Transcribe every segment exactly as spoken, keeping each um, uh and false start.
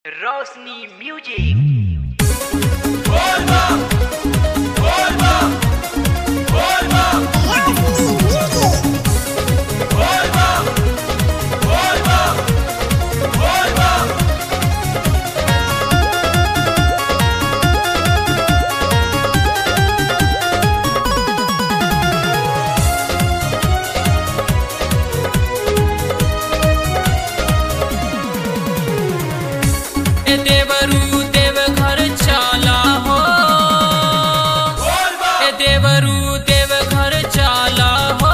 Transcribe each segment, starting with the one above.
रोशनी music. बोलबा बोलबा बोलबा बोलबा बोलबा बोलबा ए देवरू देव घर चला हो, ए देवरू देव घर चला हो,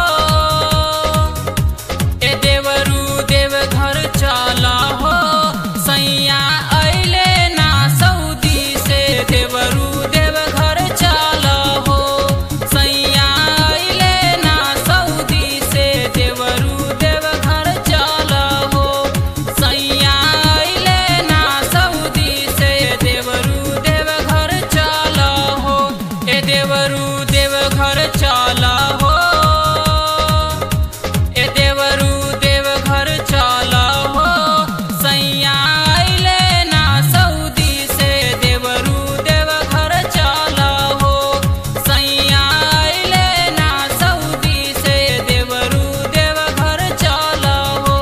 ए देवरू देव घर चला हो। सैया अइले ना सऊदी से देवरू देव घर चला हो, सैया अइले ना सऊदी से देवरू देव घर चला हो, सैया अइले ना सऊदी से देवरू देव घर चला हो। ए देवरू देव घर चला हो, ए देवरू देव घर चला हो। सैया अइले ना सऊदी से देवरू देव घर चला हो, सैया अइले ना सऊदी से देवरू देव घर चला हो।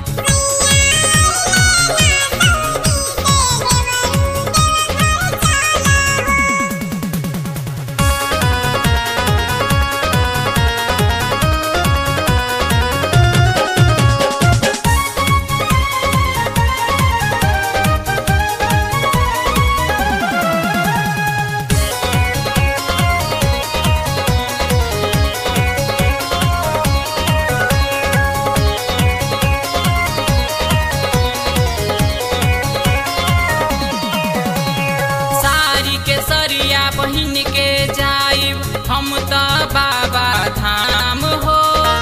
सारी के सरिया पहिन के जाइब हम त बाबा धाम हो।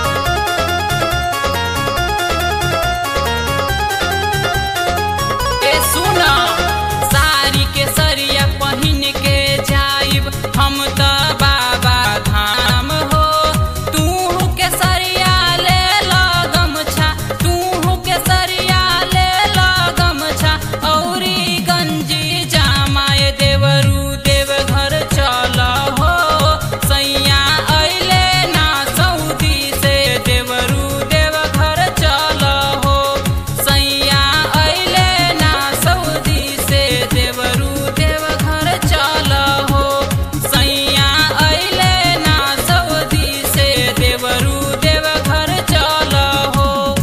ए सुना, सारी के सरिया पहिन के जाइब हम त बाबा धाम हो। तू के सरिया ले ला गमछा, तू के सरिया ले ला गमछा औरी गंजी जामा। ए देवरू देव घर चला हो, सैया अइले ना सऊदी से देवरू देव घर चला हो, सैया अइले ना सऊदी से देवरू देव घर चला हो, सैया अइले ना सऊदी से देवरू देव घर चला हो।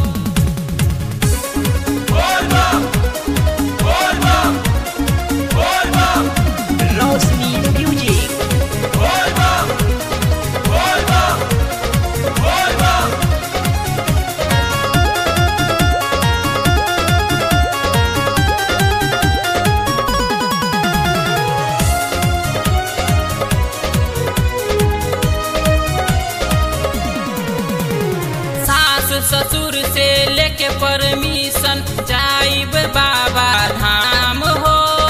बोलबा बोलबा बोलबा रोशनी म्यूजिक। बोलबा बोलबा बोलबा सास ससुर से लेके परमिशन जाइब बाबा धाम हो।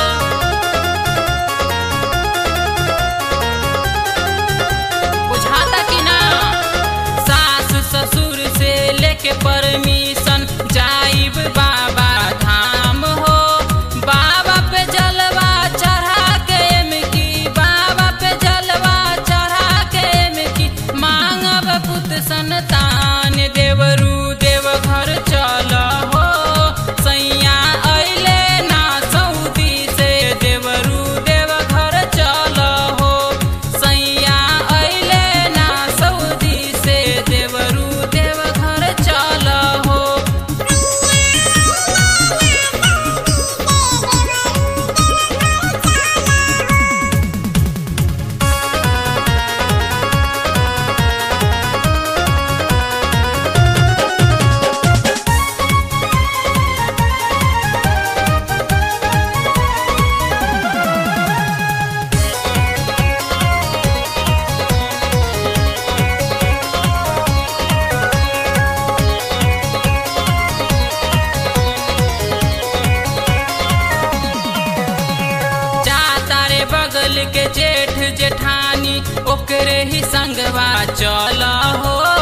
बुझाता कि ना? सास ससुर से लेके परमिशन जाइब बाबा धाम हो। बाबा पे जलवा चढ़ा के एमकी, बाबा पे जलवा चढ़ा के एमकी मांगब पुत संतान। देवरू देव घर चला हो, सैया अइले ना सऊदी से देवरू देव घर चला हो, सैया अइले ना सऊदी से देवरू देव घर चला हो। जाता रे बगल के जेठ जेठानी ओकरे ही संगवा चला हो।